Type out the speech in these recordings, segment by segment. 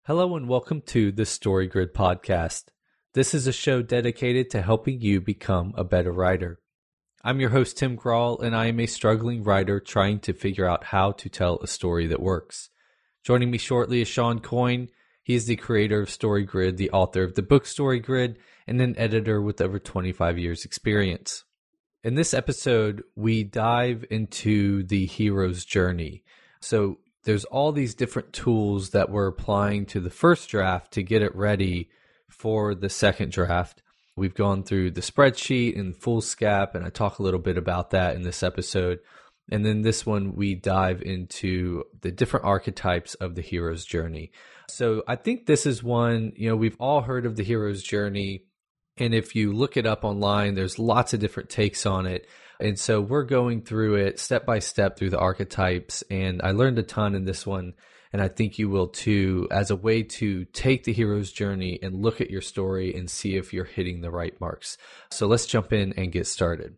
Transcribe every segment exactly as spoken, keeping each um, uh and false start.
Hello and welcome to the Story Grid podcast. This is a show dedicated to helping you become a better writer. I'm your host, Tim Grawl, and I am a struggling writer trying to figure out how to tell a story that works. Joining me shortly is Sean Coyne. He is the creator of Story Grid, the author of the book Story Grid, and an editor with over twenty-five years experience. In this episode, we dive into the hero's journey. So there's all these different tools that we're applying to the first draft to get it ready for the second draft. We've gone through the spreadsheet and Foolscap, and I talk a little bit about that in this episode. And then this one, we dive into the different archetypes of the hero's journey. So I think this is one, you know, we've all heard of the hero's journey. And if you look it up online, there's lots of different takes on it. And so we're going through it step by step through the archetypes. And I learned a ton in this one, and I think you will too, as a way to take the hero's journey and look at your story and see if you're hitting the right marks. So let's jump in and get started.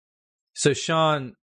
So Sean,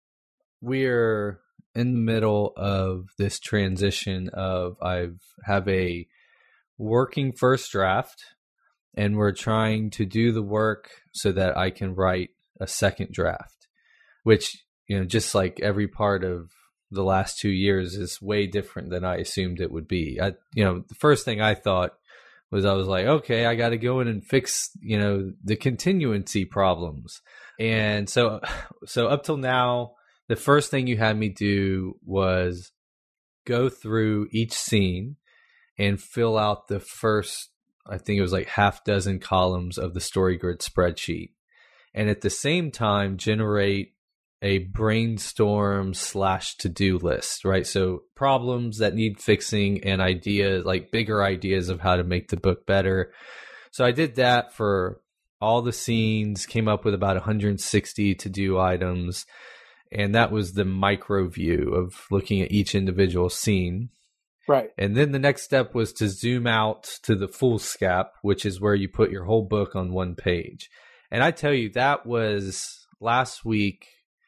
we're in the middle of this transition of I have a working first draft, and we're trying to do the work so that I can write a second draft, which, you know, just like every part of the last two years is way different than I assumed it would be. I, you know, the first thing I thought was I was like, okay, I got to go in and fix, you know, the continuancy problems. And so, so up till now, the first thing you had me do was go through each scene and fill out the first, I think it was like half dozen columns of the Story Grid spreadsheet. And at the same time, generate a brainstorm slash to-do list, right? So problems that need fixing and ideas, like bigger ideas of how to make the book better. So I did that for all the scenes, came up with about one hundred sixty to-do items. And that was the micro view of looking at each individual scene. Right. And then the next step was to zoom out to the Foolscap, which is where you put your whole book on one page. And I tell you, that was last week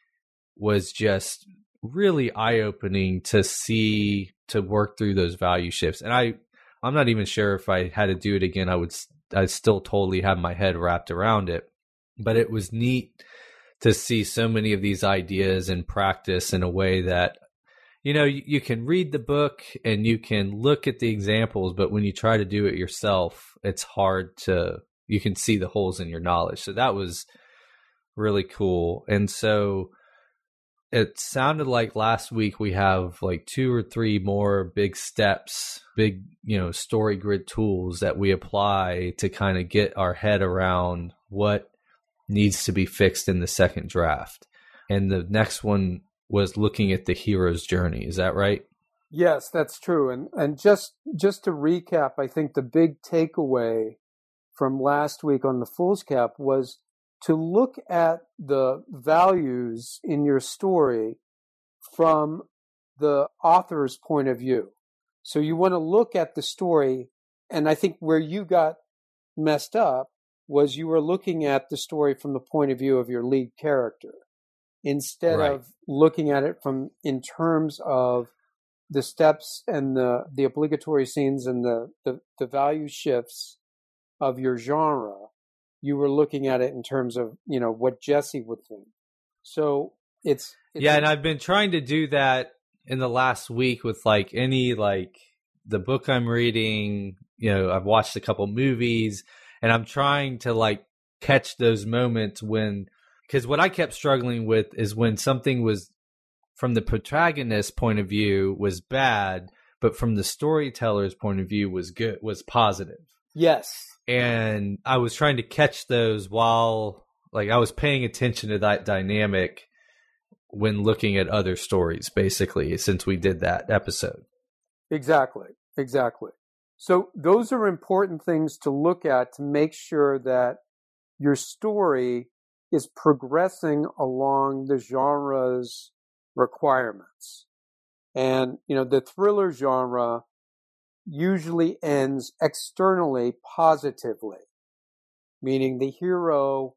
was just really eye-opening to see, to work through those value shifts. And I, I'm not even sure if I had to do it again, I would, I still totally have my head wrapped around it. But it was neat to see so many of these ideas in practice in a way that, you know, you, you can read the book and you can look at the examples, but when you try to do it yourself, it's hard to, you can see the holes in your knowledge. So that was really cool. And so it sounded like last week we have like two or three more big steps, big, you know, Story Grid tools that we apply to kind of get our head around what needs to be fixed in the second draft. And the next one was looking at the hero's journey. Is that right? Yes, that's true. And and just just to recap, I think the big takeaway from last week on the Foolscap was to look at the values in your story from the author's point of view. So you want to look at the story, and I think where you got messed up was you were looking at the story from the point of view of your lead character, instead Right. of looking at it from in terms of the steps and the, the obligatory scenes and the, the, the value shifts of your genre. You were looking at it in terms of, you know, what Jesse would think. So it's, it's yeah, and I've been trying to do that in the last week with like any, like the book I'm reading, you know, I've watched a couple movies, and I'm trying to like catch those moments when, because what I kept struggling with is when something was from the protagonist's point of view was bad, but from the storyteller's point of view was good, was positive. Yes. And I was trying to catch those while, like, I was paying attention to that dynamic when looking at other stories, basically, since we did that episode. Exactly. Exactly. So those are important things to look at to make sure that your story is progressing along the genre's requirements. And, you know, the thriller genre usually ends externally positively, meaning the hero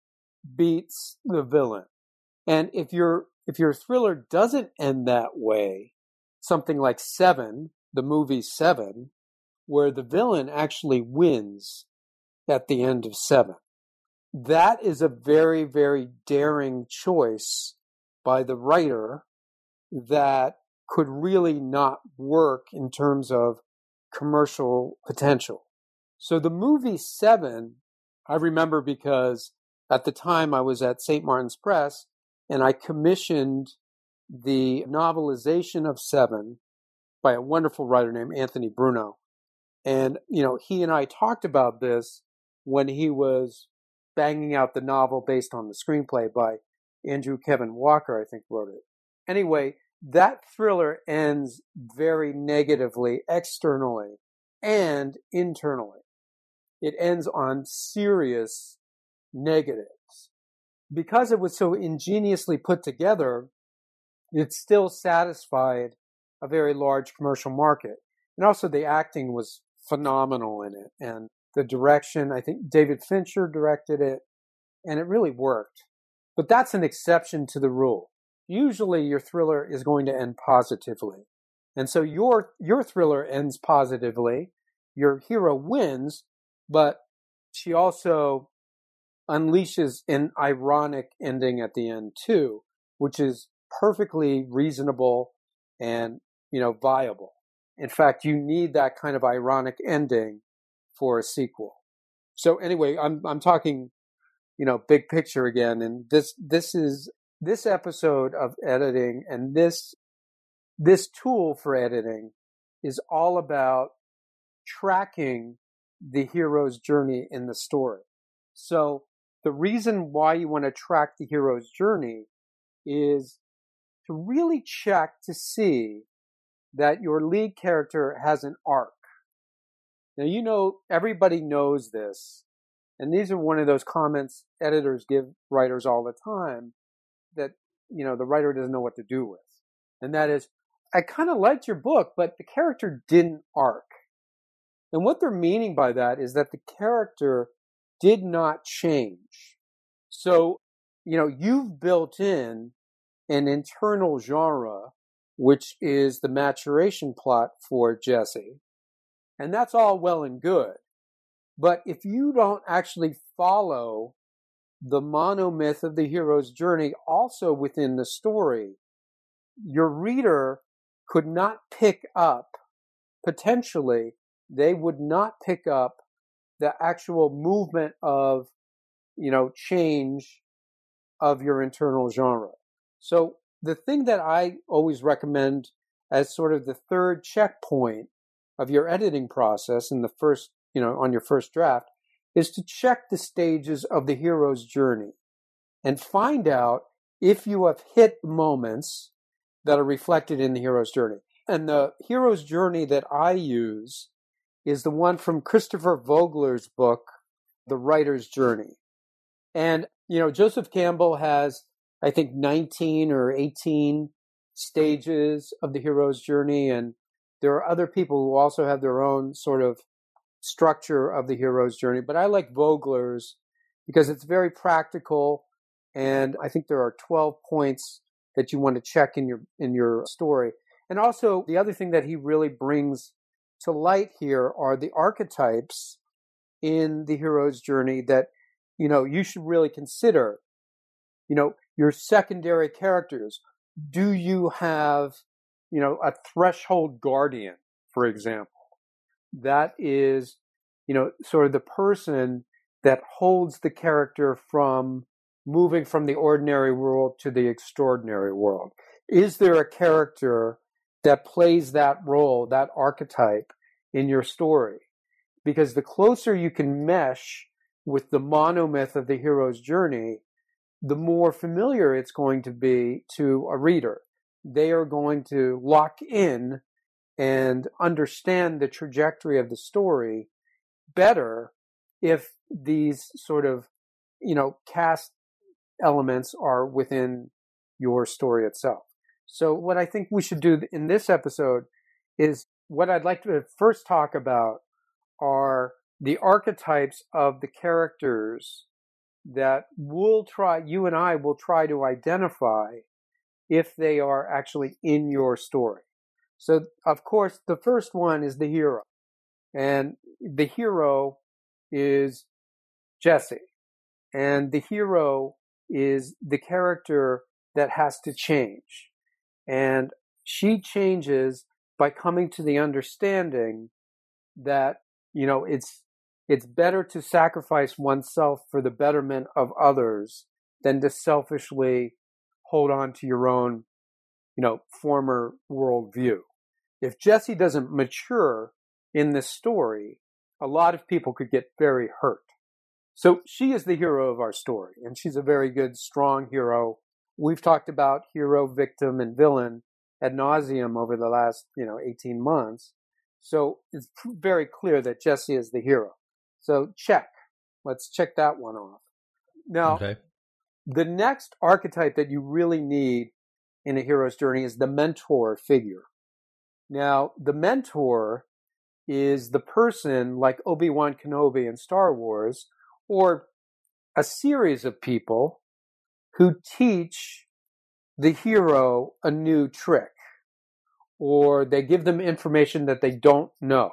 beats the villain. And if your if your thriller doesn't end that way, something like Seven, the movie Seven, where the villain actually wins at the end of seven. That is a very, very daring choice by the writer that could really not work in terms of commercial potential. So the movie Seven, I remember because at the time I was at Saint Martin's Press and I commissioned the novelization of Seven by a wonderful writer named Anthony Bruno. And, you know, he and I talked about this when he was banging out the novel based on the screenplay by Andrew Kevin Walker, I think wrote it. Anyway, that thriller ends very negatively externally and internally. It ends on serious negatives. Because it was so ingeniously put together, it still satisfied a very large commercial market. And also the acting was phenomenal in it. And the direction, I think David Fincher directed it, and it really worked. But that's an exception to the rule. Usually your thriller is going to end positively. And so your your thriller ends positively. Your hero wins, but she also unleashes an ironic ending at the end too, which is perfectly reasonable and, you know, viable. In fact, you need that kind of ironic ending for a sequel. So anyway, I'm I'm talking, you know, big picture again, and this this is this episode of editing and this this tool for editing is all about tracking the hero's journey in the story. So the reason why you want to track the hero's journey is to really check to see that your lead character has an arc. Now, you know, everybody knows this, and these are one of those comments editors give writers all the time that, you know, the writer doesn't know what to do with. And that is, I kind of liked your book, but the character didn't arc. And what they're meaning by that is that the character did not change. So, you know, you've built in an internal genre, which is the maturation plot for Jesse. And that's all well and good. But if you don't actually follow the monomyth of the hero's journey also within the story, your reader could not pick up, potentially, they would not pick up the actual movement of, you know, change of your internal genre. So the thing that I always recommend as sort of the third checkpoint of your editing process in the first, you know, on your first draft is to check the stages of the hero's journey and find out if you have hit moments that are reflected in the hero's journey. And the hero's journey that I use is the one from Christopher Vogler's book, The Writer's Journey. And, you know, Joseph Campbell has, I think, nineteen or eighteen stages of the hero's journey. And there are other people who also have their own sort of structure of the hero's journey. But I like Vogler's because it's very practical. And I think there are twelve points that you want to check in your in your story. And also, the other thing that he really brings to light here are the archetypes in the hero's journey that, you know, you should really consider. You know, your secondary characters. Do you have, you know, a threshold guardian, for example? That is, you know, sort of the person that holds the character from moving from the ordinary world to the extraordinary world. Is there a character that plays that role, that archetype in your story? Because the closer you can mesh with the monomyth of the hero's journey, the more familiar it's going to be to a reader. They are going to lock in and understand the trajectory of the story better if these sort of, you know, cast elements are within your story itself. So what I think we should do in this episode is what I'd like to first talk about are the archetypes of the characters that we'll try, you and I will try to identify if they are actually in your story. So, of course, the first one is the hero. And the hero is Jesse. And the hero is the character that has to change. And she changes by coming to the understanding that, you know, it's it's better to sacrifice oneself for the betterment of others than to selfishly hold on to your own, you know, former worldview. If Jesse doesn't mature in this story, a lot of people could get very hurt. So she is the hero of our story, and she's a very good, strong hero. We've talked about hero, victim, and villain ad nauseum over the last, you know, eighteen months. So it's very clear that Jesse is the hero. So check. Let's check that one off. Now, Okay. The next archetype that you really need in a hero's journey is the mentor figure. Now, the mentor is the person like Obi-Wan Kenobi in Star Wars, or a series of people who teach the hero a new trick, or they give them information that they don't know.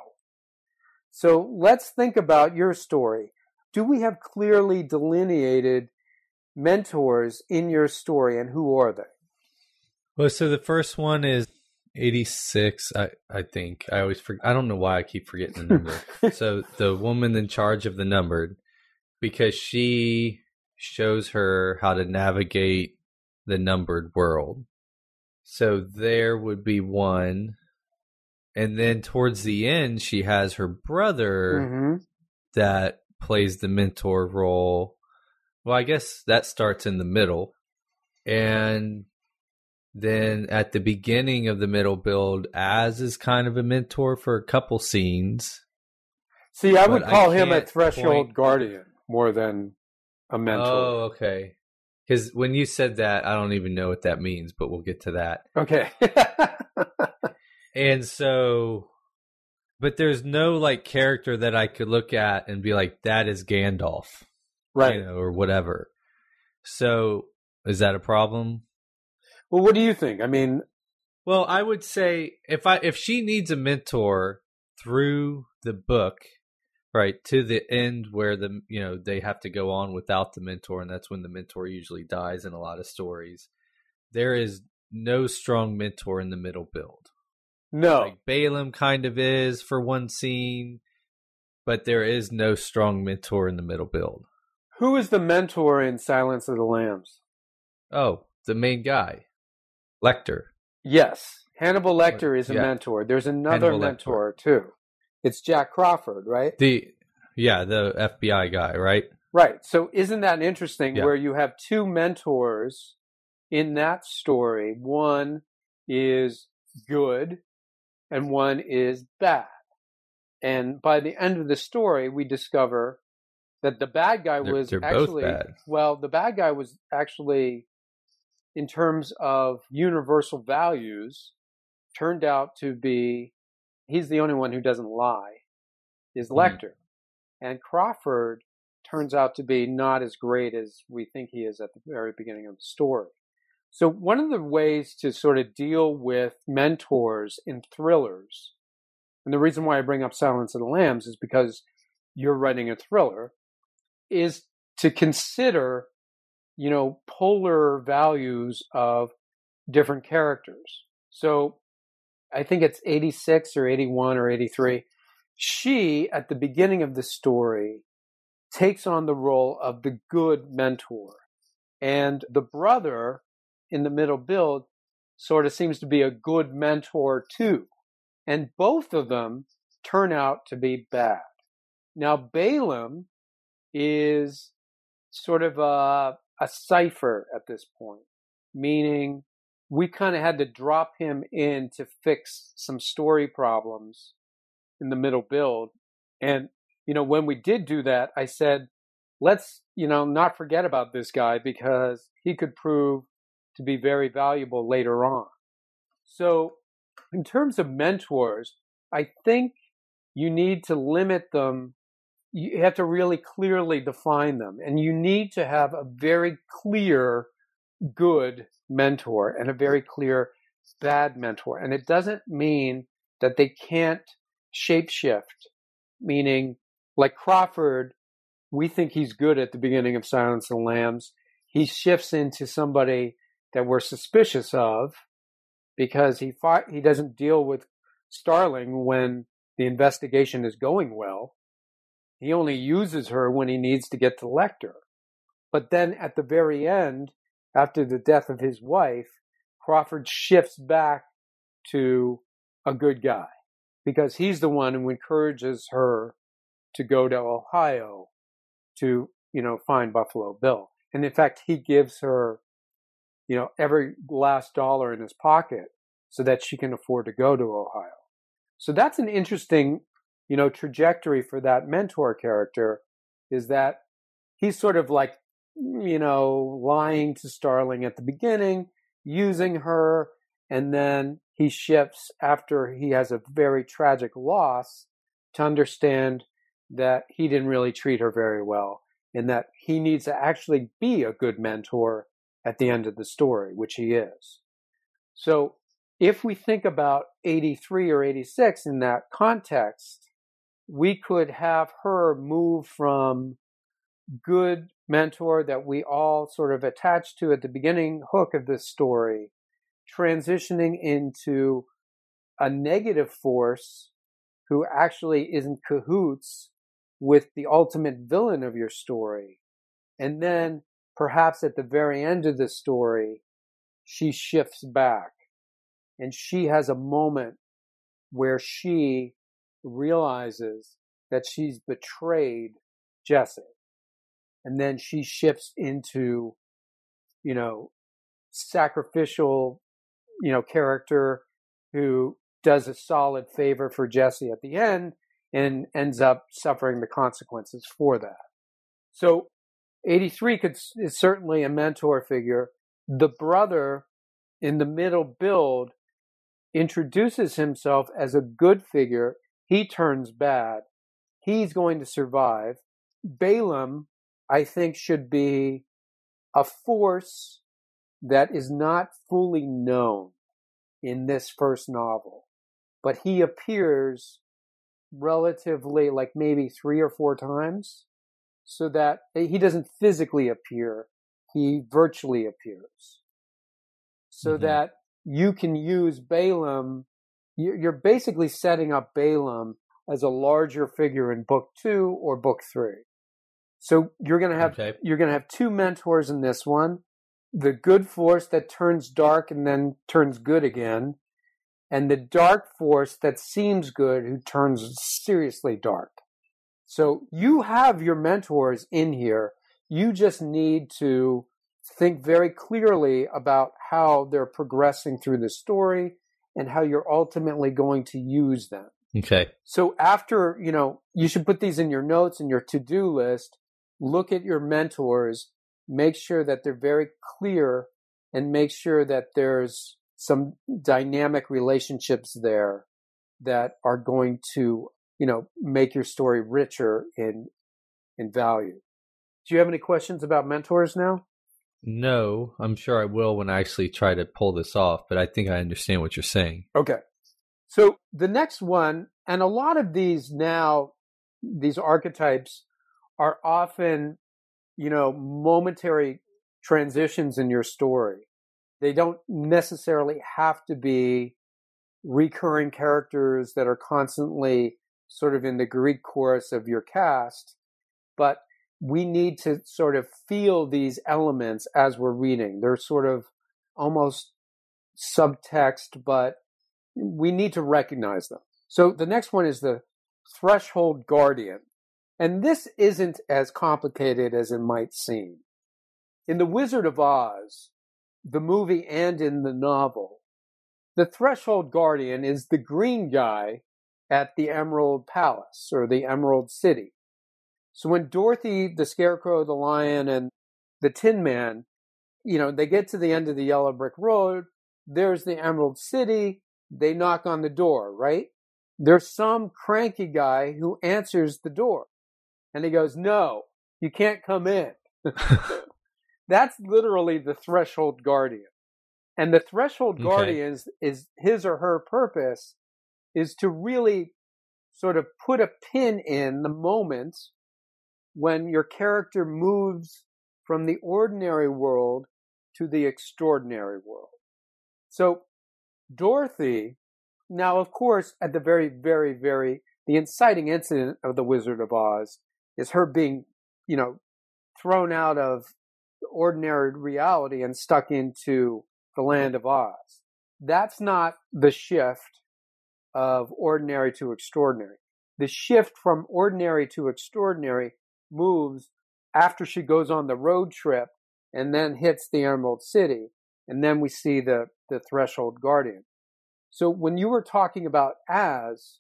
So let's think about your story. Do we have clearly delineated mentors in your story, and who are they? Well, so the first one is eighty-six, I, I think. I always forget. I don't know why I keep forgetting the number. So the woman in charge of the numbered, because she shows her how to navigate the numbered world. So there would be one. And then towards the end, she has her brother Mm-hmm. that plays the mentor role. Well, I guess that starts in the middle. And then at the beginning of the middle build, Az is kind of a mentor for a couple scenes. See, I would But call I him a can't threshold point- guardian more than a mentor. Oh, okay. Because when you said that, I don't even know what that means, but we'll get to that. Okay. And so, but there's no like character that I could look at and be like, that is Gandalf, Right. you know, or whatever. So is that a problem? Well, what do you think? I mean, Well, I would say if I if she needs a mentor through the book, right, to the end where the you know they have to go on without the mentor, and that's when the mentor usually dies in a lot of stories. There is no strong mentor in the middle build. no. Like Balaam kind of is for one scene, but there is no strong mentor in the middle build. Who is the mentor in Silence of the Lambs? Oh, the main guy, Lecter. Yes. Hannibal Lecter is a Yeah. mentor. There's another Hannibal mentor, too. It's Jack Crawford, right? The yeah, the F B I guy, right? Right. So isn't that interesting Yeah. where you have two mentors in that story? One is good and one is bad. And by the end of the story, we discover that the bad guy They're- was they're both actually, bad. well, the bad guy was actually, in terms of universal values, turned out to be, he's the only one who doesn't lie, is Hmm. Lecter. And Crawford turns out to be not as great as we think he is at the very beginning of the story. So one of the ways to sort of deal with mentors in thrillers, and the reason why I bring up Silence of the Lambs is because you're writing a thriller, is to consider, you know, polar values of different characters. So I think it's eighty-six or eighty-one or eighty-three. She, at the beginning of the story, takes on the role of the good mentor. And the brother in the middle build sort of seems to be a good mentor too. And both of them turn out to be bad. Now, Balaam is sort of a, a cipher at this point, meaning we kind of had to drop him in to fix some story problems in the middle build. And, you know, when we did do that, I said, let's, you know, not forget about this guy because he could prove to be very valuable later on. So in terms of mentors, I think you need to limit them. You have to really clearly define them. And you need to have a very clear good mentor and a very clear bad mentor. And it doesn't mean that they can't shapeshift meaning like Crawford, we think he's good at the beginning of Silence of the Lambs. He shifts into somebody that we're suspicious of because he fought, he doesn't deal with Starling when the investigation is going well. He only uses her when he needs to get to Lecter. But then at the very end, after the death of his wife, Crawford shifts back to a good guy because he's the one who encourages her to go to Ohio to, you know, find Buffalo Bill. And in fact, he gives her, you know, every last dollar in his pocket so that she can afford to go to Ohio. So that's an interesting, you know, trajectory for that mentor character, is that he's sort of like, you know, lying to Starling at the beginning, using her, and then he shifts after he has a very tragic loss to understand that he didn't really treat her very well and that he needs to actually be a good mentor at the end of the story, which he is. So if we think about eighty-three or eighty-six in that context, we could have her move from good mentor that we all sort of attach to at the beginning hook of this story, transitioning into a negative force who actually is in cahoots with the ultimate villain of your story. And then perhaps at the very end of the story, she shifts back and she has a moment where she realizes that she's betrayed Jesse. And then she shifts into, you know, sacrificial, you know, character who does a solid favor for Jesse at the end and ends up suffering the consequences for that. So eighty-three could, is certainly a mentor figure. The brother in the middle build introduces himself as a good figure. He turns bad. He's going to survive. Balaam, I think, should be a force that is not fully known in this first novel, but he appears relatively, like maybe three or four times, so that he doesn't physically appear, he virtually appears, so mm-hmm. that you can use Balaam. You're basically setting up Balaam as a larger figure in book two or book three. So you're going to have okay. you're going to have two mentors in this one: the good force that turns dark and then turns good again, and the dark force that seems good who turns seriously dark. So you have your mentors in here. You just need to think very clearly about how they're progressing through the story and how you're ultimately going to use them. Okay. So after, you know, you should put these in your notes and your to-do list. Look at your mentors, make sure that they're very clear, and make sure that there's some dynamic relationships there that are going to, you know, make your story richer in in value. Do you have any questions about mentors now? No, I'm sure I will when I actually try to pull this off, but I think I understand what you're saying. Okay. So the next one, and a lot of these now, these archetypes are often, you know, momentary transitions in your story. They don't necessarily have to be recurring characters that are constantly sort of in the Greek chorus of your cast, but we need to sort of feel these elements as we're reading. They're sort of almost subtext, but we need to recognize them. So the next one is the Threshold Guardian. And this isn't as complicated as it might seem. In The Wizard of Oz, the movie and in the novel, the Threshold Guardian is the green guy at the Emerald Palace or the Emerald City. So when Dorothy, the Scarecrow, the Lion, and the Tin Man, you know, they get to the end of the Yellow Brick Road, there's the Emerald City, they knock on the door, right? There's some cranky guy who answers the door. And he goes, "No, you can't come in." That's literally the Threshold Guardian. And the Threshold okay. Guardian is his or her purpose is to really sort of put a pin in the moment when your character moves from the ordinary world to the extraordinary world. So Dorothy, now of course, at the very, very, very, the inciting incident of The Wizard of Oz is her being, you know, thrown out of ordinary reality and stuck into the land of Oz. That's not the shift of ordinary to extraordinary. The shift from ordinary to extraordinary moves after she goes on the road trip and then hits the Emerald City. And then we see the, the Threshold Guardian. So when you were talking about Az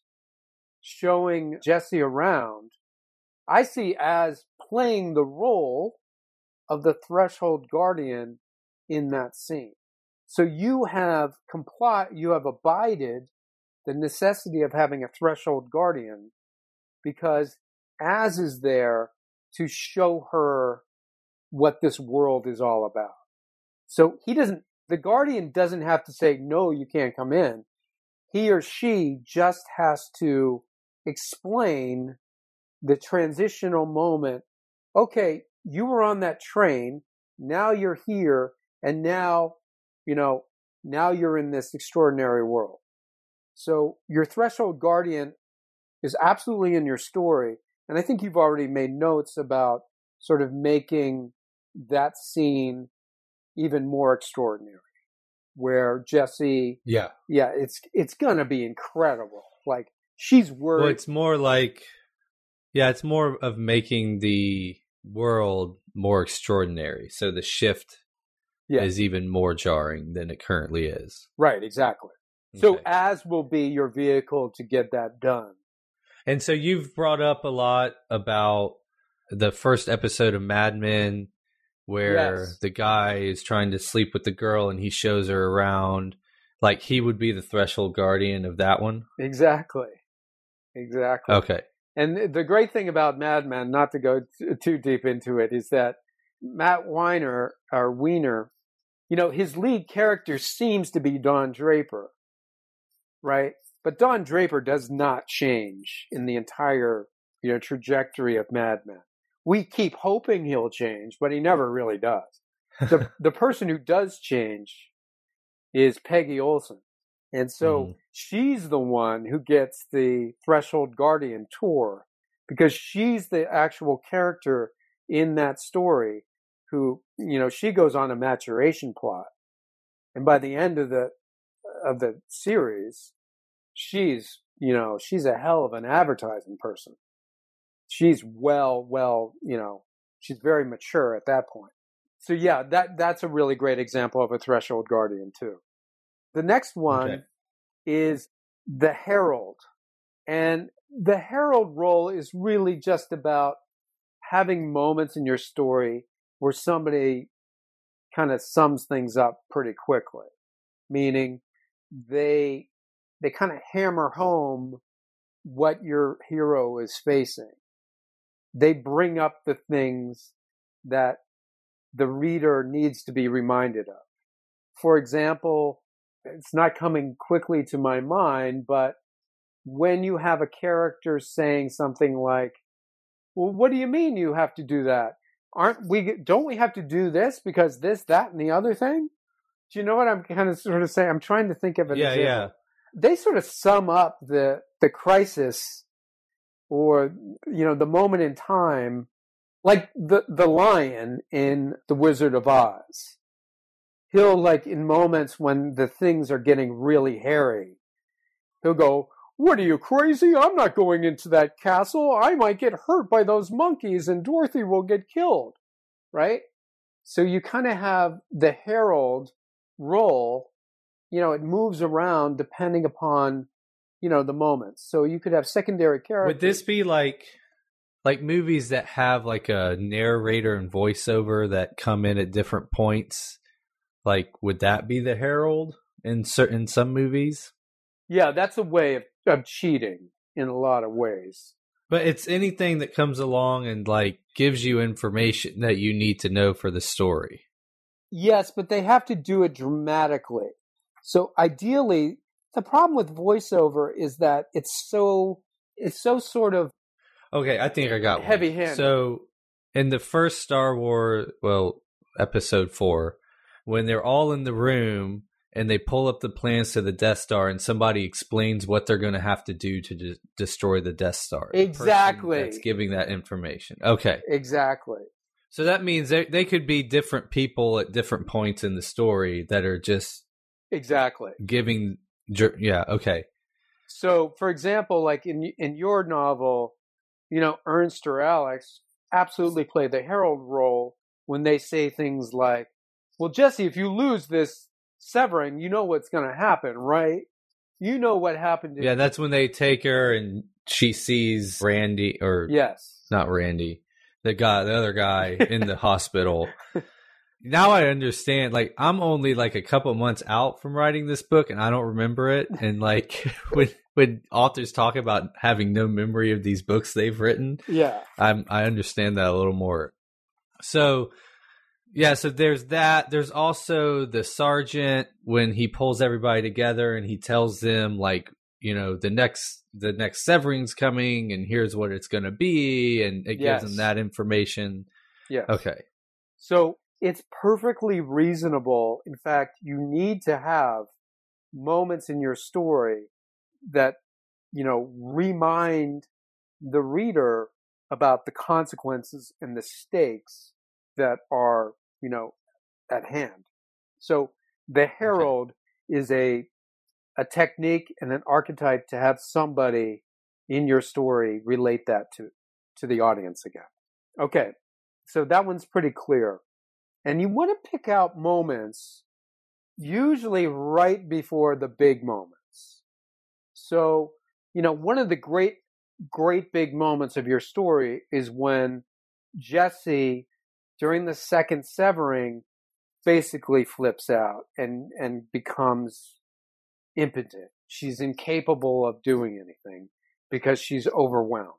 showing Jessie around, I see Az playing the role of the Threshold Guardian in that scene. So you have complied, you have abided the necessity of having a Threshold Guardian because Az is there to show her what this world is all about. So he doesn't, the Guardian doesn't have to say, no, you can't come in. He or she just has to explain the transitional moment. Okay, you were on that train. Now you're here. And now, you know, now you're in this extraordinary world. So your Threshold Guardian is absolutely in your story. And I think you've already made notes about sort of making that scene even more extraordinary, where Jessie, yeah, yeah, it's it's gonna be incredible. Like she's worried. Well, it's more like, yeah, it's more of making the world more extraordinary. So the shift yeah. is even more jarring than it currently is. Right, exactly. Okay. So Az will be your vehicle to get that done. And so you've brought up a lot about the first episode of Mad Men, where yes. the guy is trying to sleep with the girl and he shows her around. Like he would be the Threshold Guardian of that one? Exactly. Exactly. Okay. And the great thing about Mad Men, not to go t- too deep into it, is that Matt Weiner, or Weiner, you know, his lead character seems to be Don Draper, right? But Don Draper does not change in the entire, you know, trajectory of Mad Men. We keep hoping he'll change, but he never really does. The the person who does change is Peggy Olson. And so mm. she's the one who gets the Threshold Guardian tour because she's the actual character in that story who, you know, she goes on a maturation plot. And by the end of the of the series, she's, you know, she's a hell of an advertising person. She's well, well, you know, she's very mature at that point. So yeah, that that's a really great example of a Threshold Guardian too. The next one okay. is the Herald. And the Herald role is really just about having moments in your story where somebody kind of sums things up pretty quickly. Meaning they they kind of hammer home what your hero is facing. They bring up the things that the reader needs to be reminded of. For example, it's not coming quickly to my mind, but when you have a character saying something like, well, what do you mean you have to do that? Aren't we, don't we have to do this because this, that, and the other thing? Do you know what I'm kind of sort of saying? I'm trying to think of it. Yeah, yeah. They sort of sum up the the crisis or, you know, the moment in time, like the, the lion in The Wizard of Oz. He'll, like, in moments when the things are getting really hairy, he'll go, what are you, crazy? I'm not going into that castle. I might get hurt by those monkeys and Dorothy will get killed, right? So you kind of have the herald role, you know, it moves around depending upon, you know, the moments. So you could have secondary characters. Would this be like like movies that have like a narrator and voiceover that come in at different points? Like, would that be the herald in certain some movies? Yeah, that's a way of, of cheating in a lot of ways. But it's anything that comes along and like gives you information that you need to know for the story. Yes, but they have to do it dramatically. So ideally, the problem with voiceover is that it's so it's so sort of okay, I think I got heavy-handed. One. So in the first Star Wars, well, episode four, when they're all in the room and they pull up the plans to the Death Star and somebody explains what they're going to have to do to de- destroy the Death Star. Exactly. That's giving that information. Okay. Exactly. So that means they, they could be different people at different points in the story that are just exactly giving. Yeah. Okay. So, for example, like in in your novel, you know, Ernst or Alex absolutely play the herald role when they say things like, "Well, Jesse, if you lose this severing, you know what's going to happen, right? You know what happened to." Yeah, that's when they take her and she sees Randy, or yes, not Randy, the guy, the other guy in the hospital. Now I understand. Like, I'm only like a couple months out from writing this book, and I don't remember it. And like when when authors talk about having no memory of these books they've written, yeah, I'm I understand that a little more. So yeah, so there's that. There's also the sergeant when he pulls everybody together and he tells them, like, you know, the next the next severing's coming, and here's what it's going to be, and it yes. gives them that information. Yes. Okay. So it's perfectly reasonable. In fact, you need to have moments in your story that, you know, remind the reader about the consequences and the stakes that are, you know, at hand. So the herald okay. is a a technique and an archetype to have somebody in your story relate that to, to the audience again. Okay, so that one's pretty clear. And you want to pick out moments usually right before the big moments. So, you know, one of the great, great big moments of your story is when Jesse, during the second severing, basically flips out and, and becomes impotent. She's incapable of doing anything because she's overwhelmed.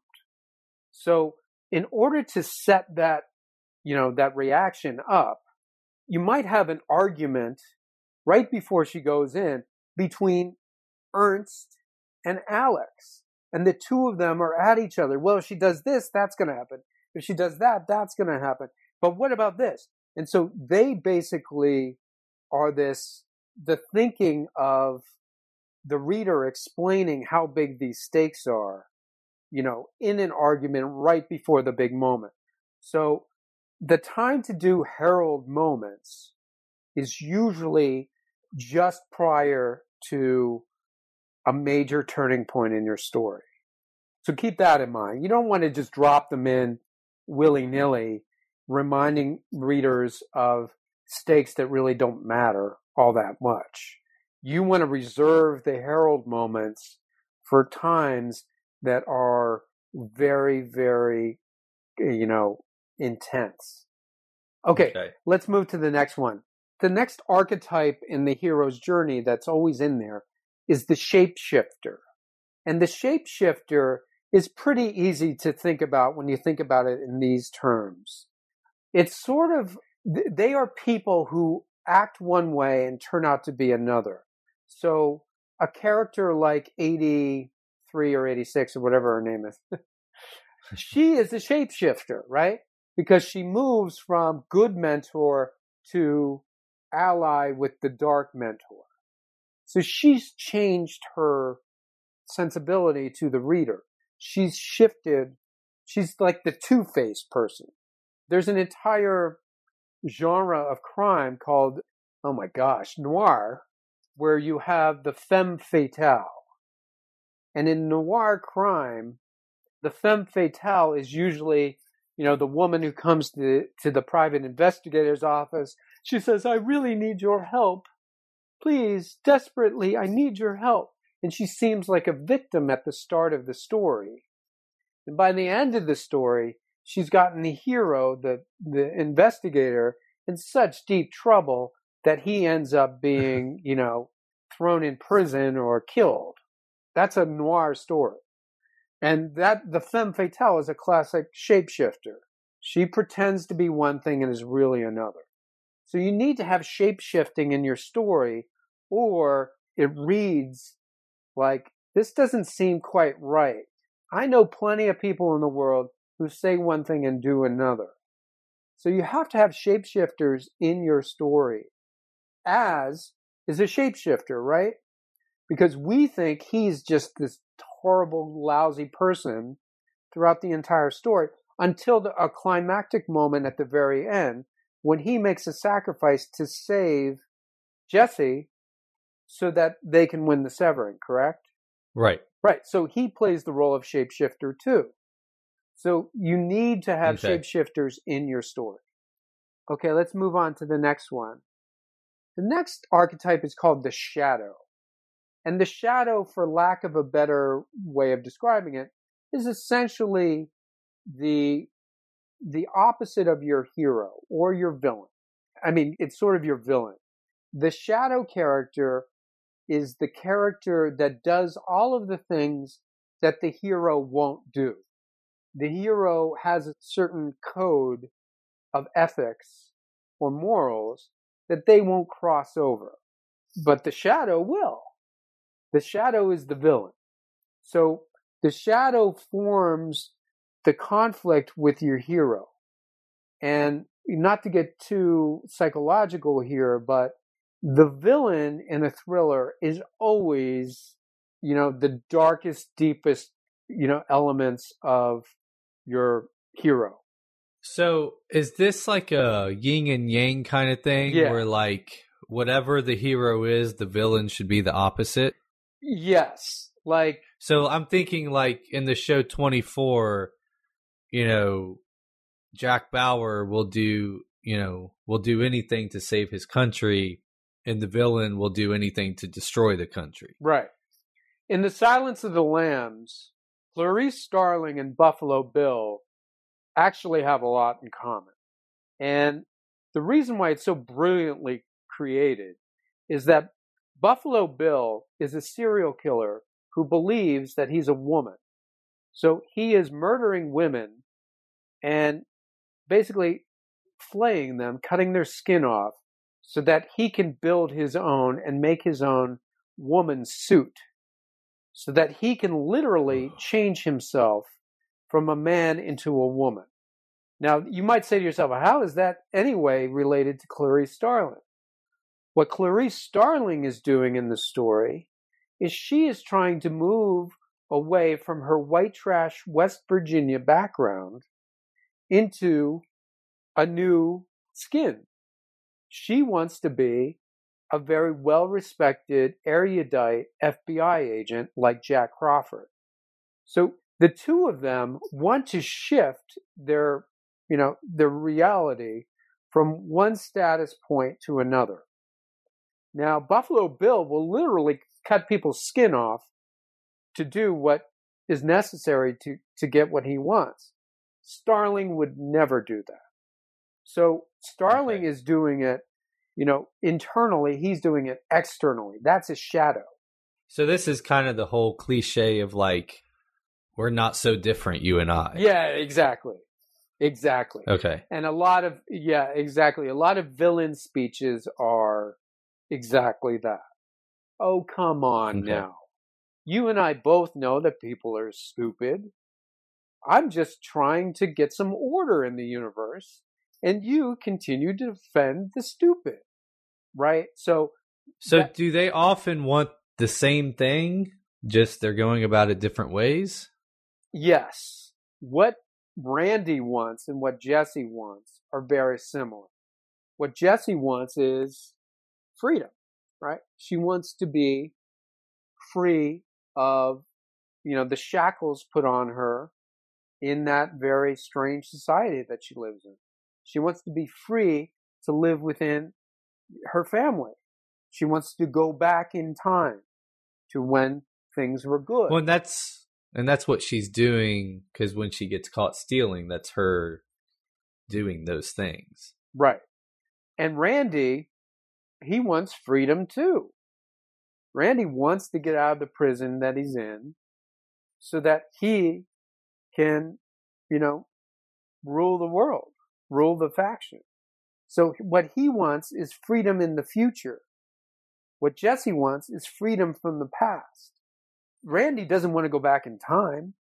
So in order to set that, you know, that reaction up, you might have an argument right before she goes in between Ernst and Alex. And the two of them are at each other. Well, if she does this, that's going to happen. If she does that, that's going to happen. But what about this? And so they basically are this, the thinking of the reader explaining how big these stakes are, you know, in an argument right before the big moment. So the time to do herald moments is usually just prior to a major turning point in your story. So keep that in mind. You don't want to just drop them in willy-nilly, reminding readers of stakes that really don't matter all that much. You want to reserve the herald moments for times that are very, very, you know, intense. Okay, okay, let's move to the next one. The next archetype in the hero's journey that's always in there is the shapeshifter. And the shapeshifter is pretty easy to think about when you think about it in these terms. It's sort of, they are people who act one way and turn out to be another. So a character like eighty-three or eighty-six or whatever her name is, she is a shapeshifter, right? Because she moves from good mentor to ally with the dark mentor. So she's changed her sensibility to the reader. She's shifted. She's like the two-faced person. There's an entire genre of crime called, oh my gosh, noir, where you have the femme fatale. And in noir crime, the femme fatale is usually, you know, the woman who comes to, to the private investigator's office. She says, I really need your help. Please, desperately, I need your help. And she seems like a victim at the start of the story. And by the end of the story, she's gotten the hero, the, the investigator, in such deep trouble that he ends up being, you know, thrown in prison or killed. That's a noir story. And that the femme fatale is a classic shapeshifter. She pretends to be one thing and is really another. So you need to have shapeshifting in your story, or it reads like, this doesn't seem quite right. I know plenty of people in the world who say one thing and do another. So you have to have shapeshifters in your story. Az is a shapeshifter, right? Because we think he's just this horrible, lousy person throughout the entire story until the, a climactic moment at the very end when he makes a sacrifice to save Jesse so that they can win the Severing, correct? Right. Right. So he plays the role of shapeshifter too. So you need to have Okay. shapeshifters in your story. Okay, let's move on to the next one. The next archetype is called the shadow. And the shadow, for lack of a better way of describing it, is essentially the, the opposite of your hero or your villain. I mean, it's sort of your villain. The shadow character is the character that does all of the things that the hero won't do. The hero has a certain code of ethics or morals that they won't cross over. But the shadow will. The shadow is the villain. So the shadow forms the conflict with your hero. And not to get too psychological here, but the villain in a thriller is always, you know, the darkest, deepest, you know, elements of your hero. So is this like a yin and yang kind of thing Yeah. where like whatever the hero is, the villain should be the opposite? Yes. Like, So I'm thinking like in the show twenty-four, you know, Jack Bauer will do, you know, will do anything to save his country, and the villain will do anything to destroy the country. right. In The Silence of the Lambs, Clarice Starling and Buffalo Bill actually have a lot in common. And the reason why it's so brilliantly created is that Buffalo Bill is a serial killer who believes that he's a woman. So he is murdering women and basically flaying them, cutting their skin off so that he can build his own and make his own woman suit so that he can literally change himself from a man into a woman. Now, you might say to yourself, how is that anyway related to Clarice Starling? What Clarice Starling is doing in the story is she is trying to move away from her white trash West Virginia background into a new skin. She wants to be a very well-respected, erudite F B I agent like Jack Crawford. So the two of them want to shift their, you know, their reality from one status point to another. Now, Buffalo Bill will literally cut people's skin off to do what is necessary to, to get what he wants. Starling would never do that. So Starling Okay. is doing it, you know, internally. He's doing it externally. That's his shadow. So this is kind of the whole cliche of like, we're not so different, you and I. Yeah, exactly. Exactly. Okay. And a lot of, yeah, exactly. A lot of villain speeches are exactly that. Oh, come on Okay. now. You and I both know that people are stupid. I'm just trying to get some order in the universe, and you continue to defend the stupid, right? So, So that- do they often want the same thing, just they're going about it different ways? yes, what Randy wants and what Jesse wants are very similar. What Jesse wants is freedom, right? She wants to be free of, you know, the shackles put on her in that very strange society that she lives in. She wants to be free to live within her family. She wants to go back in time to when things were good. Well, and that's and that's what she's doing, because when she gets caught stealing, that's her doing those things. Right. And Randy, he wants freedom too. Randy wants to get out of the prison that he's in so that he can, you know, rule the world, rule the faction. So what he wants is freedom in the future. What Jesse wants is freedom from the past. Randy doesn't want to go back in time.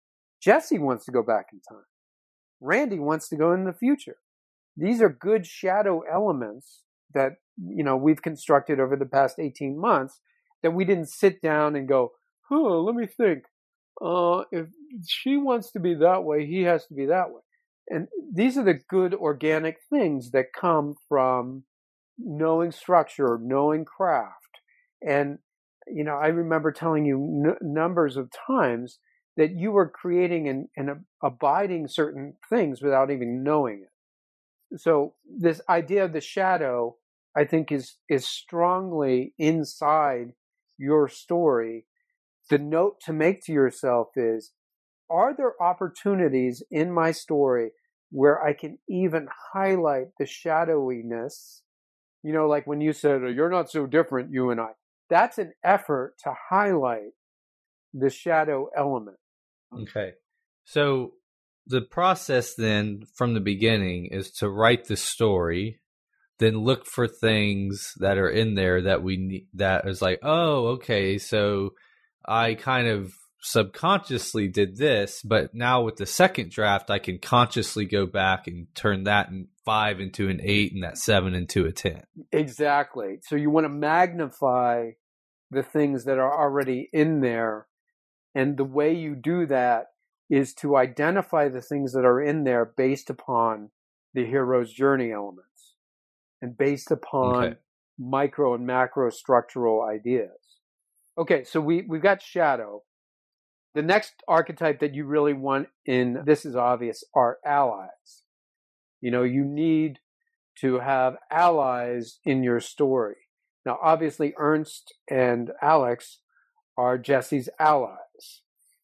Jesse wants to go back in time. Randy wants to go in the future. These are good shadow elements that, you know, we've constructed over the past eighteen months that we didn't sit down and go, huh, let me think. Uh, if she wants to be that way, he has to be that way. And these are the good organic things that come from knowing structure, knowing craft. And, you know, I remember telling you n- numbers of times that you were creating and, and abiding certain things without even knowing it. So this idea of the shadow, I think, is is strongly inside your story. The note to make to yourself is, are there opportunities in my story where I can even highlight the shadowiness? You know, like when you said, oh, you're not so different, you and I. That's an effort to highlight the shadow element. Okay. So the process then from the beginning is to write the story, then look for things that are in there that we need, that is like, oh, okay, so I kind of subconsciously did this, but now with the second draft, I can consciously go back and turn that in five into an eight and that seven into a ten. Exactly. So you want to magnify the things that are already in there. And the way you do that is to identify the things that are in there based upon the hero's journey elements and based upon okay. micro and macro structural ideas. Okay, so we, we've got shadow. The next archetype that you really want in, this is obvious, are allies. You know, you need to have allies in your story. Now, obviously, Ernst and Alex are Jesse's allies.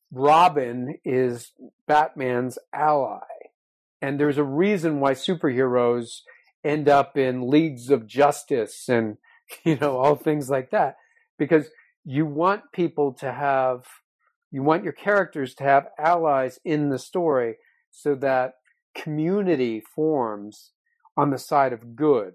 Robin is Batman's ally. And there's a reason why superheroes end up in leagues of justice and, you know, all things like that. Because you want people to have, you want your characters to have allies in the story so that community forms on the side of good.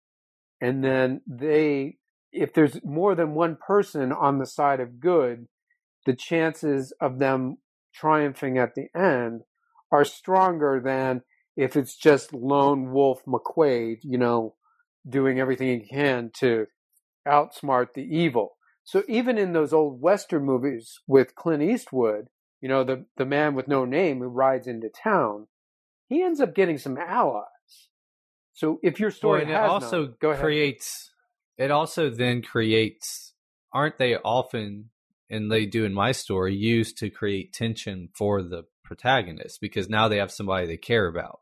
And then they, if there's more than one person on the side of good, the chances of them triumphing at the end are stronger than if it's just lone wolf McQuaid, you know, doing everything he can to outsmart the evil. So even in those old Western movies with Clint Eastwood, you know, the, the man with no name who rides into town, he ends up getting some allies. So if your story well, and has it also none, go ahead. creates, it also then creates, aren't they often, and they do in my story, used to create tension for the protagonist because now they have somebody they care about.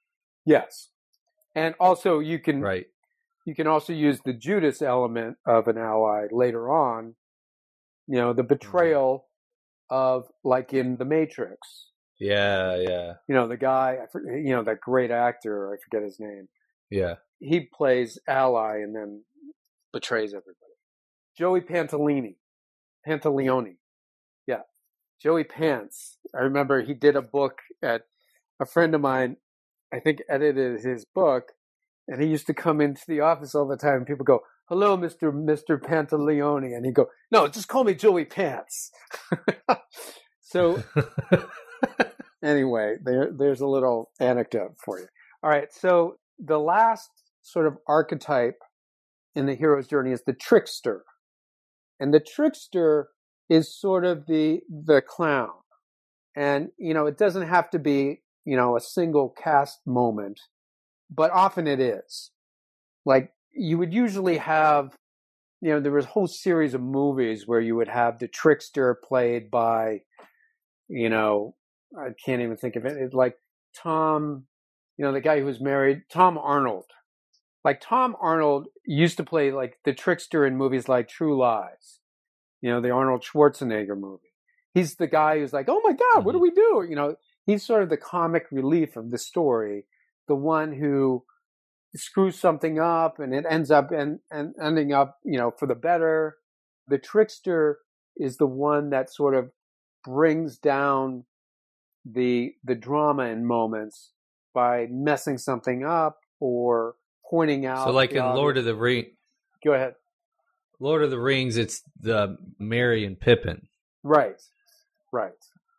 Yes. And also you can, right. you can also use the Judas element of an ally later on, you know, the betrayal mm-hmm. of, like in The Matrix. Yeah, yeah. You know, the guy, you know, that great actor, I forget his name. Yeah. He plays ally and then betrays everybody. Joey Pantoliano. Pantaleone. Yeah. Joey Pants. I remember he did a book at, a friend of mine, I think, edited his book, and he used to come into the office all the time and people go, hello, Mister Mister Pantaleone. And he'd go, no, just call me Joey Pants. So anyway, there, there's a little anecdote for you. All right. So the last sort of archetype in the hero's journey is the trickster. And the trickster is sort of the, the clown. And, you know, it doesn't have to be, you know, a single cast moment, but often it is. Like you would usually have, you know, there was a whole series of movies where you would have the trickster played by, you know, I can't even think of it. It's like Tom, you know, the guy who was married, Tom Arnold. Like Tom Arnold used to play like the trickster in movies like True Lies, you know, the Arnold Schwarzenegger movie. He's the guy who's like, oh my God, what do we do? You know, he's sort of the comic relief of the story, the one who screws something up and it ends up and and ending up, you know, for the better. The trickster is the one that sort of brings down the the drama in moments by messing something up or pointing out. So like in obvious. Lord of the Rings. Go ahead. Lord of the Rings, it's the Merry and Pippin. Right. Right.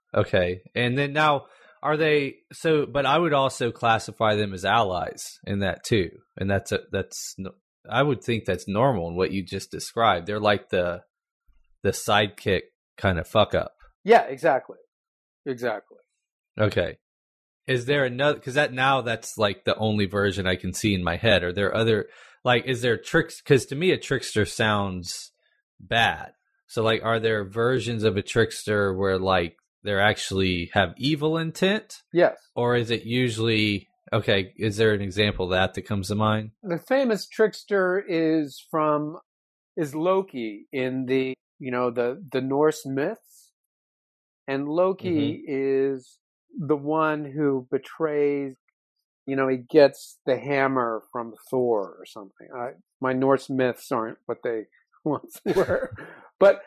Okay. And then now, are they so? But I would also classify them as allies in that too, and that's a, that's I would think that's normal in what you just described. They're like the the sidekick kind of fuck up. Yeah, exactly, exactly. Okay. Is there another? Because that now that's like the only version I can see in my head. Are there other like? Is there tricks? Because to me, a trickster sounds bad. So like, are there versions of a trickster where like they actually have evil intent? Yes. Or is it usually okay? Is there an example of that that comes to mind? The famous trickster is from is Loki in the you know the the Norse myths, and Loki mm-hmm. is the one who betrays. You know, he gets the hammer from Thor or something. I, my Norse myths aren't what they once were, but.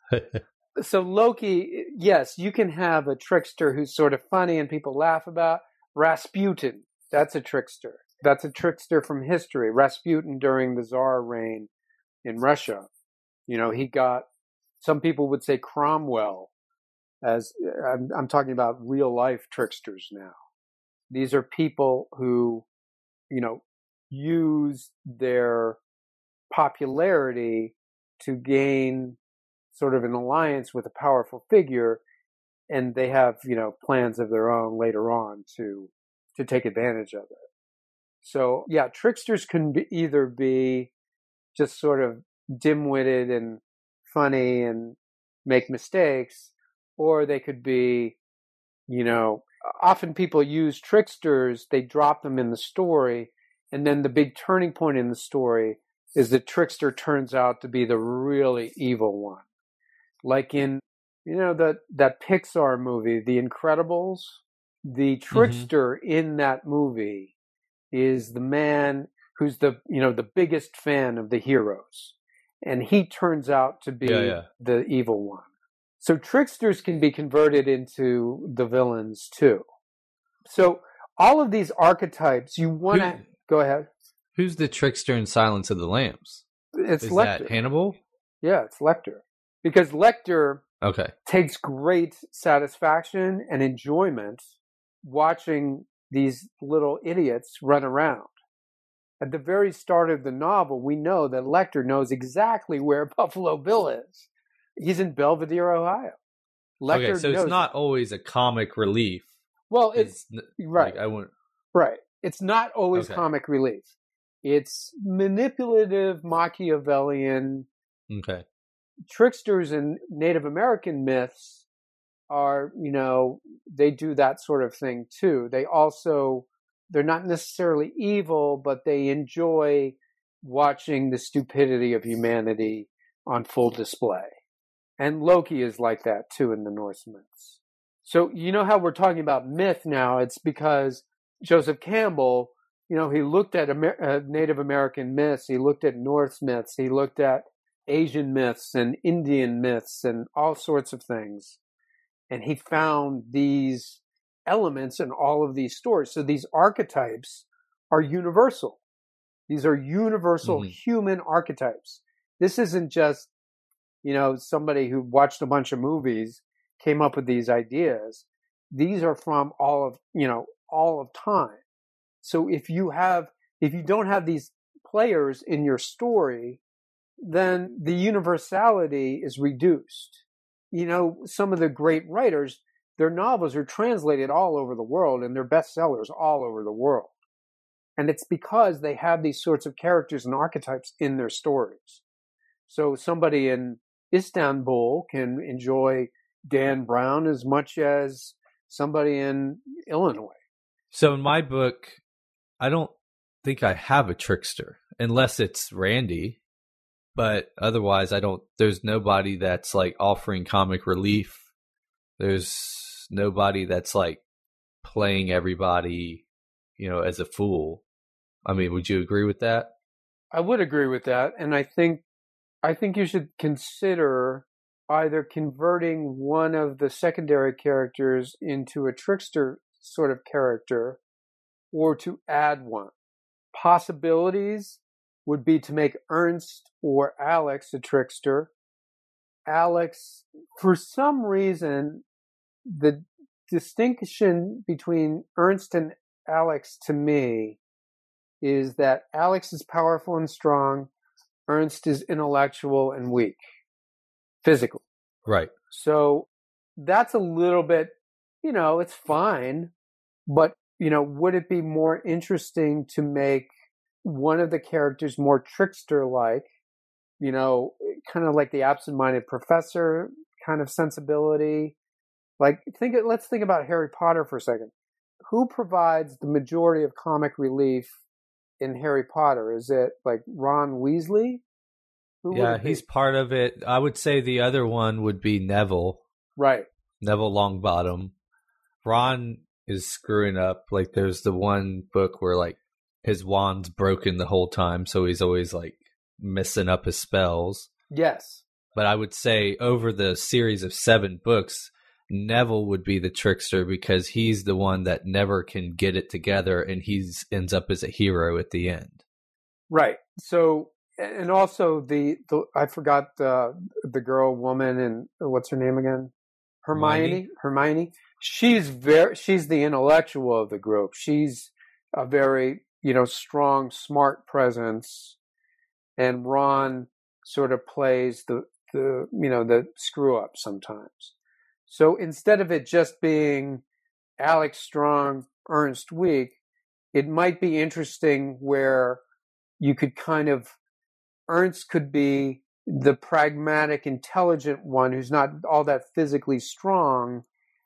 So Loki, yes, you can have a trickster who's sort of funny and people laugh about. Rasputin, that's a trickster. That's a trickster from history. Rasputin during the Tsar reign in Russia. You know, he got, some people would say Cromwell, as I'm, I'm talking about real life tricksters now. These are people who, you know, use their popularity to gain sort of an alliance with a powerful figure, and they have, you know, plans of their own later on to to take advantage of it. So, yeah, tricksters can be, either be just sort of dim-witted and funny and make mistakes, or they could be, you know, often people use tricksters, they drop them in the story, and then the big turning point in the story is the trickster turns out to be the really evil one. Like in, you know, that that Pixar movie, The Incredibles, the trickster mm-hmm. in that movie is the man who's the, you know, the biggest fan of the heroes. And he turns out to be yeah, yeah. the evil one. So tricksters can be converted into the villains too. So all of these archetypes, you want to, go ahead. Who's the trickster in Silence of the Lambs? It's is Lecter. That Hannibal? Yeah, it's Lecter. Because Lecter okay. takes great satisfaction and enjoyment watching these little idiots run around. At the very start of the novel, we know that Lecter knows exactly where Buffalo Bill is. He's in Belvedere, Ohio. Lecter okay, so knows it's not it. always a comic relief. Well, it's, it's right. Like I wouldn't... Right. It's not always okay. comic relief. It's manipulative, Machiavellian. Okay. Tricksters in Native American myths are, you know, they do that sort of thing too. They also, they're not necessarily evil, but they enjoy watching the stupidity of humanity on full display. And Loki is like that too in the Norse myths. So, you know how we're talking about myth now? It's because Joseph Campbell, you know, he looked at Amer- uh, Native American myths, he looked at Norse myths, he looked at Asian myths and Indian myths and all sorts of things. And he found these elements in all of these stories. So these archetypes are universal. These are universal mm-hmm. human archetypes. This isn't just, you know, somebody who watched a bunch of movies came up with these ideas. These are from all of, you know, all of time. So if you have, if you don't have these players in your story, then the universality is reduced. You know, some of the great writers, their novels are translated all over the world and they're bestsellers all over the world. And it's because they have these sorts of characters and archetypes in their stories. So somebody in Istanbul can enjoy Dan Brown as much as somebody in Illinois. So in my book, I don't think I have a trickster unless it's Randy. But otherwise, I don't, there's nobody that's like offering comic relief. There's nobody that's like playing everybody, you know, as a fool. I mean, would you agree with that? I would agree with that. And I think, I think you should consider either converting one of the secondary characters into a trickster sort of character or to add one. Possibilities would be to make Ernst or Alex a trickster. Alex, for some reason, the distinction between Ernst and Alex to me is that Alex is powerful and strong. Ernst is intellectual and weak, physically. Right. So that's a little bit, you know, it's fine. But, you know, would it be more interesting to make one of the characters more trickster-like, you know, kind of like the absent-minded professor kind of sensibility? Like, think. Let's think about Harry Potter for a second. Who provides the majority of comic relief in Harry Potter? Is it like Ron Weasley? Who yeah, he's part of it. I would say the other one would be Neville. Right. Neville Longbottom. Ron is screwing up. Like, there's the one book where, like, his wand's broken the whole time, so he's always, like, messing up his spells. Yes. But I would say over the series of seven books, Neville would be the trickster because he's the one that never can get it together, and he ends up as a hero at the end. Right. So, and also the, the I forgot the the girl, woman, and what's her name again? Hermione. Hermione. Hermione. She's very. She's the intellectual of the group. She's a very, you know, strong, smart presence, and Ron sort of plays the the you know the screw up sometimes. So instead of it just being Alex strong, Ernst weak, it might be interesting where you could kind of, Ernst could be the pragmatic, intelligent one who's not all that physically strong,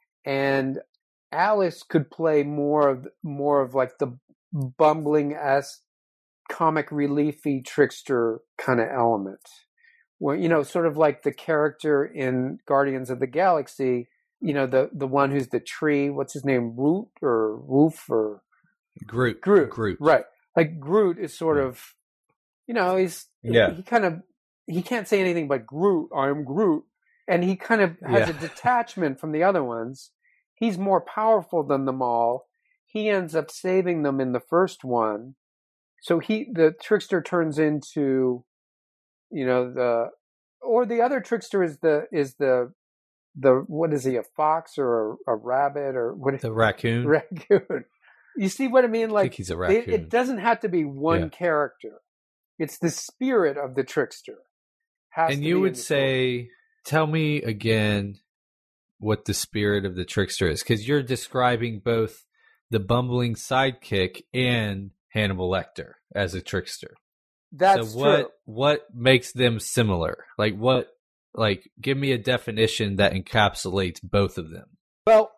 and Alice could play more of more of like the bumbling-esque, comic reliefy trickster kind of element. Well, you know, sort of like the character in Guardians of the Galaxy, you know, the, the one who's the tree, what's his name, Root or Woof or Groot. Groot. Groot. Right. Like Groot is sort of, you know, he's, yeah. he, he kind of, he can't say anything but Groot, I'm Groot. And he kind of has yeah. a detachment from the other ones. He's more powerful than them all. He ends up saving them in the first one. So he, the trickster turns into, you know, the, or the other trickster is the, is the, the, what is he, a fox or a, a rabbit or what? The raccoon. Raccoon. You see what I mean? Like, I think he's a raccoon. It, it doesn't have to be one yeah. character. It's the spirit of the trickster. Has and to you be would say, story. Tell me again what the spirit of the trickster is, because you're describing both the bumbling sidekick and Hannibal Lecter as a trickster. That's so what, true. What makes them similar? Like what? Like, give me a definition that encapsulates both of them. Well,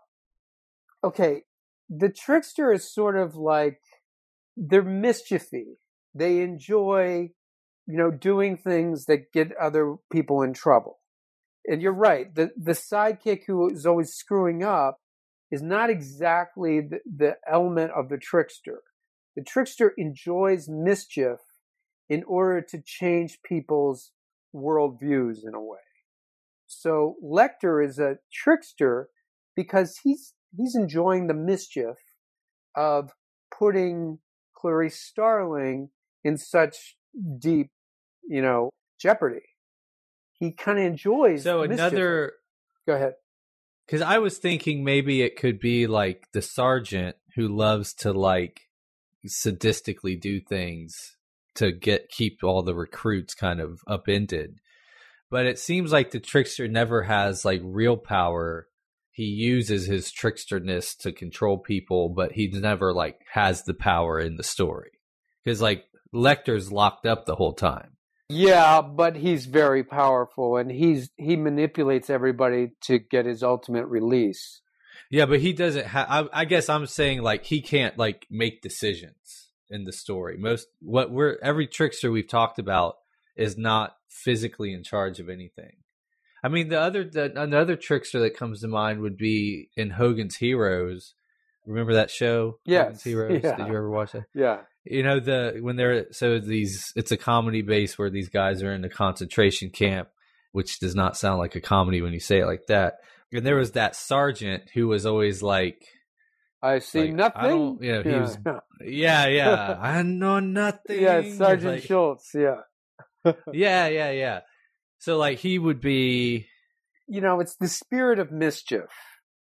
okay, the trickster is sort of like, they're mischiefy. They enjoy, you know, doing things that get other people in trouble. And you're right. The the sidekick who is always screwing up is not exactly the, the element of the trickster. The trickster enjoys mischief in order to change people's worldviews in a way. So Lecter is a trickster because he's he's enjoying the mischief of putting Clarice Starling in such deep, you know, jeopardy. He kind of enjoys. So mischief. another. Go ahead. Because I was thinking maybe it could be like the sergeant who loves to like sadistically do things to get keep all the recruits kind of upended. But it seems like the trickster never has like real power. He uses his tricksterness to control people, but he never like has the power in the story. Because like Lecter's locked up the whole time. Yeah, but he's very powerful, and he's he manipulates everybody to get his ultimate release. Yeah, but he doesn't have. I, I guess I'm saying like he can't like make decisions in the story. Most what we're every trickster we've talked about is not physically in charge of anything. I mean, the other the, another trickster that comes to mind would be in Hogan's Heroes. Remember that show? Yes. Hogan's Heroes. Yeah. Did you ever watch it? Yeah. You know, the when they're so these it's a comedy base where these guys are in a concentration camp, which does not sound like a comedy when you say it like that. And there was that sergeant who was always like, I see like, nothing. I don't, you know, he yeah. was, yeah, yeah. I know nothing. Yeah, Sergeant like, Schultz. Yeah. yeah, yeah, yeah. So like he would be, you know, it's the spirit of mischief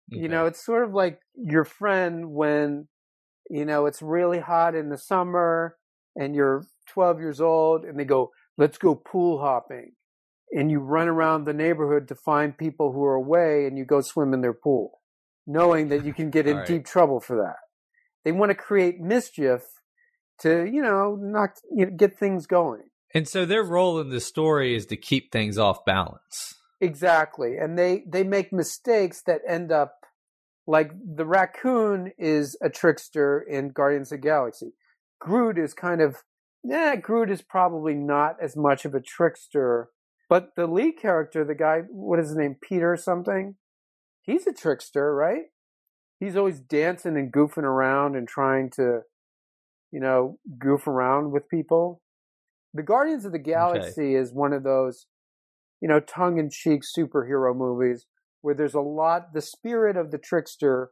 Okay. You know, it's sort of like your friend when, you know, it's really hot in the summer and you're twelve years old and they go, let's go pool hopping. And you run around the neighborhood to find people who are away and you go swim in their pool, knowing that you can get in right. deep trouble for that. They want to create mischief to, you know, knock, you know, get things going. And so their role in the story is to keep things off balance. Exactly. And they, they make mistakes that end up, like the raccoon is a trickster in Guardians of the Galaxy. Groot is kind of, yeah, Groot is probably not as much of a trickster. But the lead character, the guy, what is his name, Peter something? He's a trickster, right? He's always dancing and goofing around and trying to, you know, goof around with people. The Guardians of the Galaxy okay. is one of those, you know, tongue-in-cheek superhero movies where there's a lot, the spirit of the trickster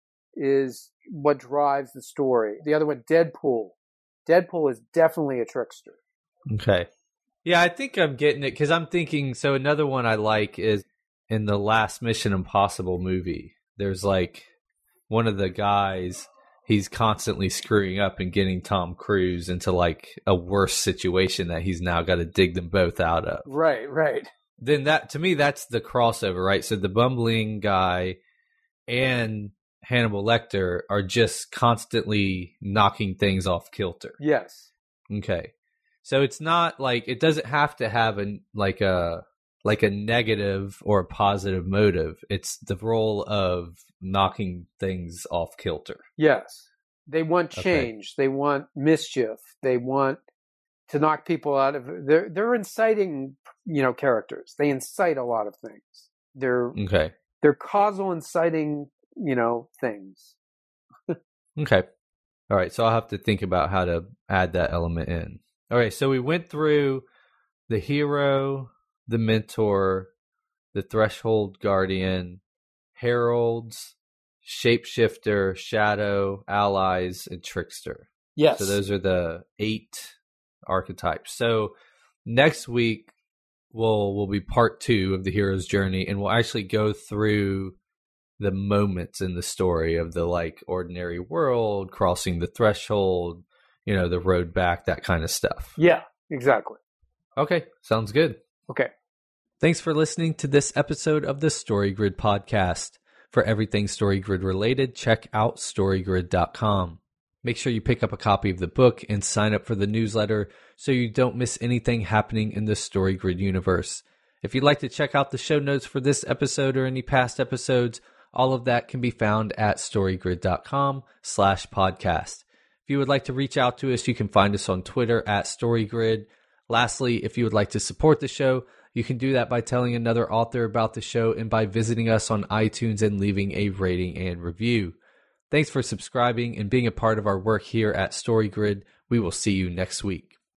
is what drives the story. The other one, Deadpool. Deadpool is definitely a trickster. Okay. Yeah, I think I'm getting it because I'm thinking, so another one I like is in the last Mission Impossible movie. There's like one of the guys, he's constantly screwing up and getting Tom Cruise into like a worse situation that he's now got to dig them both out of. Right, right. Then that, to me, that's the crossover, right? So the bumbling guy and Hannibal Lecter are just constantly knocking things off kilter. Yes. Okay. So it's not like, it doesn't have to have a like a like a negative or a positive motive. It's the role of knocking things off kilter. Yes. They want change. Okay. They want mischief. They want to knock people out of, they're they're inciting, you know, characters. They incite a lot of things. They're okay. They're causal inciting, you know, things. Okay. All right. So I'll have to think about how to add that element in. All right, so we went through the hero, the mentor, the threshold guardian, heralds, shapeshifter, shadow, allies, and trickster. Yes. So those are the eight archetypes. So next week will will be part two of the hero's journey, and we'll actually go through the moments in the story of the like ordinary world, crossing the threshold, you know, the road back, that kind of stuff. Yeah, exactly. Okay, sounds good. Okay. Thanks for listening to this episode of the StoryGrid podcast. For everything StoryGrid related, check out story grid dot com. Make sure you pick up a copy of the book and sign up for the newsletter so you don't miss anything happening in the StoryGrid universe. If you'd like to check out the show notes for this episode or any past episodes, all of that can be found at story grid dot com slash podcast. If you would like to reach out to us, you can find us on Twitter at StoryGrid. Lastly, if you would like to support the show, you can do that by telling another author about the show and by visiting us on iTunes and leaving a rating and review. Thanks for subscribing and being a part of our work here at StoryGrid. We will see you next week.